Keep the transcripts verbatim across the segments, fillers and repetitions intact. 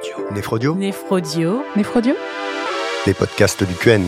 Néphrodio. Néphrodio. Néphrodio. Les podcasts du Q N.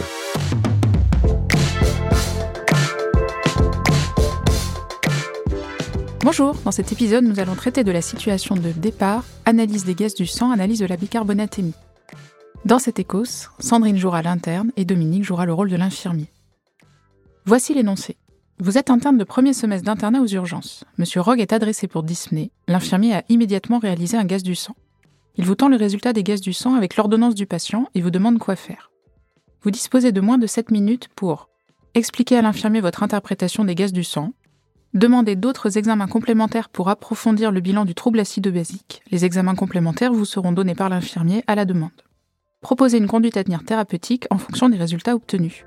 Bonjour, dans cet épisode, nous allons traiter de la situation de départ, analyse des gaz du sang, analyse de la bicarbonatémie. Dans cet écos, Sandrine jouera l'interne et Dominique jouera le rôle de l'infirmier. Voici l'énoncé. Vous êtes interne de premier semestre d'internat aux urgences. Monsieur Rogue est adressé pour dyspnée. L'infirmier a immédiatement réalisé un gaz du sang. Il vous tend le résultat des gaz du sang avec l'ordonnance du patient et vous demande quoi faire. Vous disposez de moins de sept minutes pour expliquer à l'infirmier votre interprétation des gaz du sang, demander d'autres examens complémentaires pour approfondir le bilan du trouble acido-basique. Les examens complémentaires vous seront donnés par l'infirmier à la demande. Proposer une conduite à tenir thérapeutique en fonction des résultats obtenus.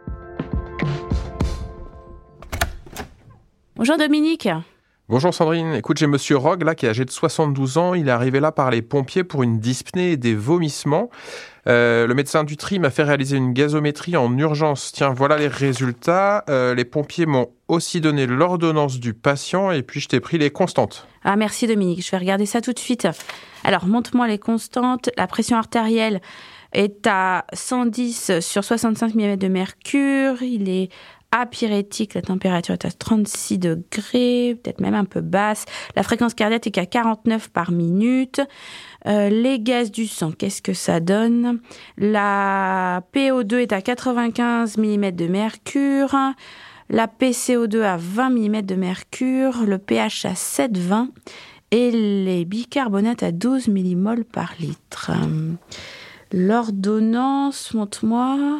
Bonjour Dominique. Bonjour Sandrine, écoute, j'ai Monsieur Rogue là qui est âgé de soixante-douze ans, il est arrivé là par les pompiers pour une dyspnée et des vomissements. Euh, le médecin du tri m'a fait réaliser une gazométrie en urgence. Tiens, voilà les résultats. Euh, les pompiers m'ont aussi donné l'ordonnance du patient et puis je t'ai pris les constantes. Ah merci Dominique, je vais regarder ça tout de suite. Alors montre-moi les constantes. La pression artérielle est à cent dix sur soixante-cinq millimètres de mercure. Il est apyrétique, la température est à trente-six degrés, peut-être même un peu basse. La fréquence cardiaque est qu'à quarante-neuf par minute. Euh, les gaz du sang, qu'est-ce que ça donne? La P O deux est à quatre-vingt-quinze millimètres de mercure. La P C O deux à vingt millimètres de mercure. Le pH à sept virgule vingt. Et les bicarbonates à douze millimoles par litre. L'ordonnance, montre-moi.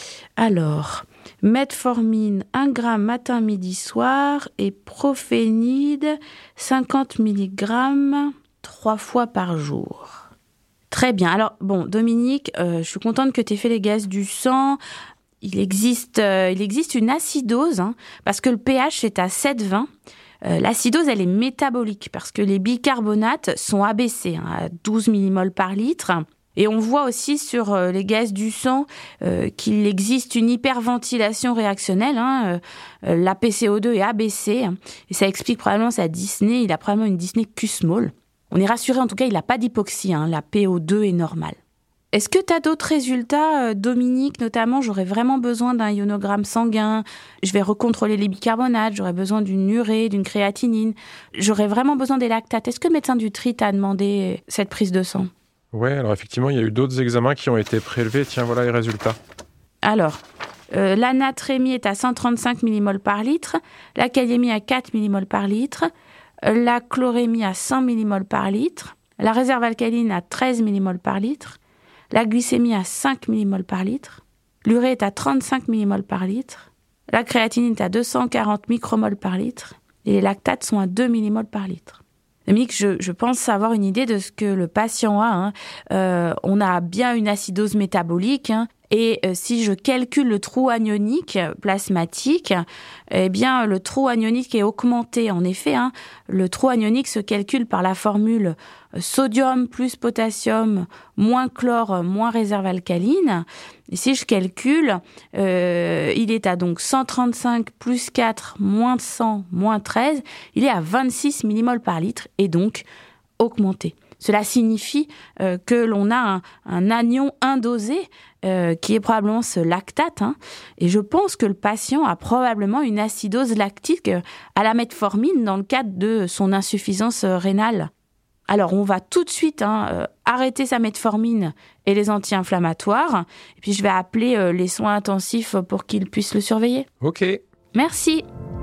Alors, metformine un gramme matin, midi, soir et prophénide cinquante milligrammes trois fois par jour. Très bien. Alors, bon, Dominique, euh, je suis contente que tu aies fait les gaz du sang. Il existe, euh, il existe une acidose, hein, parce que le pH est à sept virgule vingt. Euh, l'acidose, elle est métabolique parce que les bicarbonates sont abaissés hein, à douze millimoles par litre. Et on voit aussi sur euh, les gaz du sang euh, qu'il existe une hyperventilation réactionnelle. Hein, euh, la P C O deux est abaissée hein, et ça explique probablement sa dyspnée. Il a probablement une dyspnée Kussmaul. On est rassuré, en tout cas, il n'a pas d'hypoxie. Hein, la P O deux est normale. Est-ce que tu as d'autres résultats, euh, Dominique? Notamment, j'aurais vraiment besoin d'un ionogramme sanguin. Je vais recontrôler les bicarbonates. J'aurais besoin d'une urée, d'une créatinine. J'aurais vraiment besoin des lactates. Est-ce que le médecin du tri t'a demandé cette prise de sang? Ouais, alors effectivement, il y a eu d'autres examens qui ont été prélevés. Tiens, voilà les résultats. Alors, euh, la natrémie est à cent trente-cinq millimoles par litre, la kaliémie à quatre millimoles par litre, euh, la chlorémie à cent millimoles par litre, la réserve alcaline à treize millimoles par litre, la glycémie à cinq millimoles par litre, l'urée est à trente-cinq millimoles par litre, la créatinine est à deux cent quarante micromoles par litre et les lactates sont à deux millimoles par litre. Dominique, je, je pense avoir une idée de ce que le patient a. Hein. Euh, on a bien une acidose métabolique hein, et euh, si je calcule le trou anionique plasmatique, eh bien le trou anionique est augmenté. En effet, hein, le trou anionique se calcule par la formule sodium plus potassium moins chlore moins réserve alcaline. Et si je calcule, euh, il est à donc cent trente-cinq plus quatre moins cent moins treize, il est à vingt-six millimoles par litre et donc augmenté. Cela signifie euh, que l'on a un, un anion indosé euh, qui est probablement ce lactate. Hein, et je pense que le patient a probablement une acidose lactique à la metformine dans le cadre de son insuffisance rénale. Alors, on va tout de suite hein, euh, arrêter sa metformine et les anti-inflammatoires. Et puis, je vais appeler euh, les soins intensifs pour qu'ils puissent le surveiller. Ok. Merci.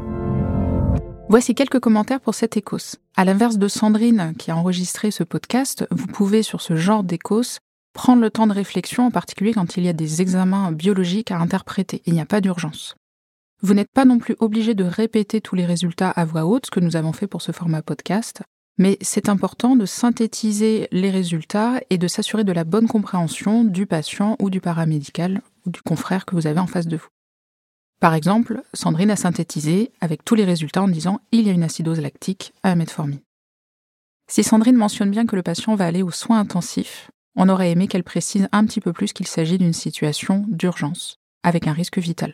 Voici quelques commentaires pour cet écos. À l'inverse de Sandrine, qui a enregistré ce podcast, vous pouvez, sur ce genre d'écos, prendre le temps de réflexion, en particulier quand il y a des examens biologiques à interpréter. Il n'y a pas d'urgence. Vous n'êtes pas non plus obligé de répéter tous les résultats à voix haute, ce que nous avons fait pour ce format podcast. Mais c'est important de synthétiser les résultats et de s'assurer de la bonne compréhension du patient ou du paramédical ou du confrère que vous avez en face de vous. Par exemple, Sandrine a synthétisé avec tous les résultats en disant « il y a une acidose lactique à la metformine ». Si Sandrine mentionne bien que le patient va aller aux soins intensifs, on aurait aimé qu'elle précise un petit peu plus qu'il s'agit d'une situation d'urgence, avec un risque vital.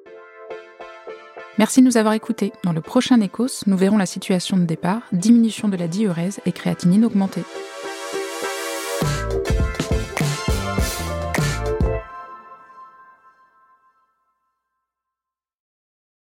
Merci de nous avoir écoutés. Dans le prochain écos, nous verrons la situation de départ, diminution de la diurèse et créatinine augmentée.